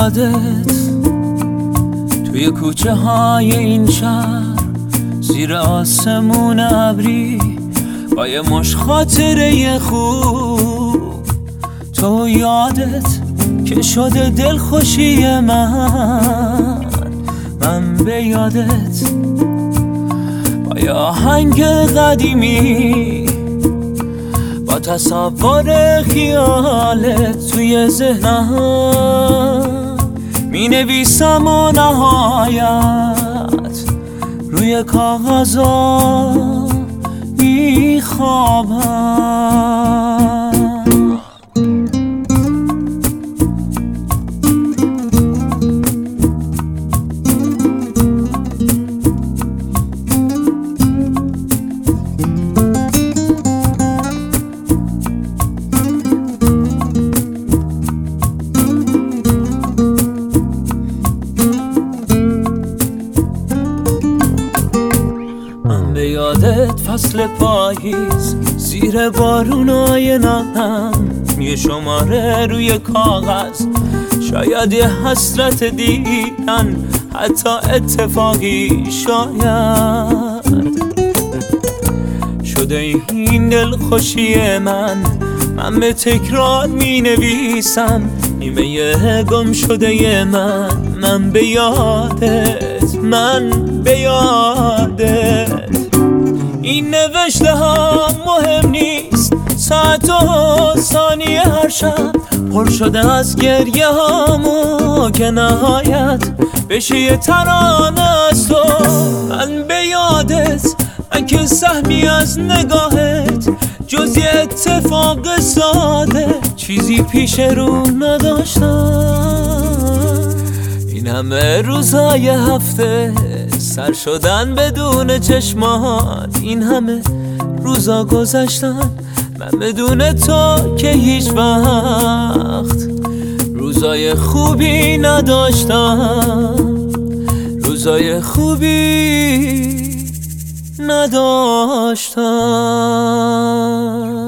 یادت توی کوچه های این شهر زیر آسمون ابری با یه مش خاطره خوب، تو یادت که شده دلخوشی من به یادت با یه آهنگ قدیمی با تصور خیالت توی ذهنم می نویسم و نهایت روی کاغذا می خوابم. به یادت فصل پاییز زیر بارونای نم یه شماره روی کاغذ، شاید یه حسرت دیدن، حتی اتفاقی شاید شده این دلخوشی من به تکرار می نویسم نیمه گم شده من به یادت، به یادت. این نوشته ها مهم نیست، ساعت و ثانیه هر شب پر شده از گریه هامو که نهایت بشه یه ترانه از تو. من به یادت، من که سهمی از نگاهت جز یه اتفاق ساده چیزی پیش رو نداشتم. این همه روزای هفته سر شدن بدون چشمات، این همه روزا گذشتن من بدون تو که هیچ وقت روزای خوبی نداشتم، روزای خوبی نداشتم.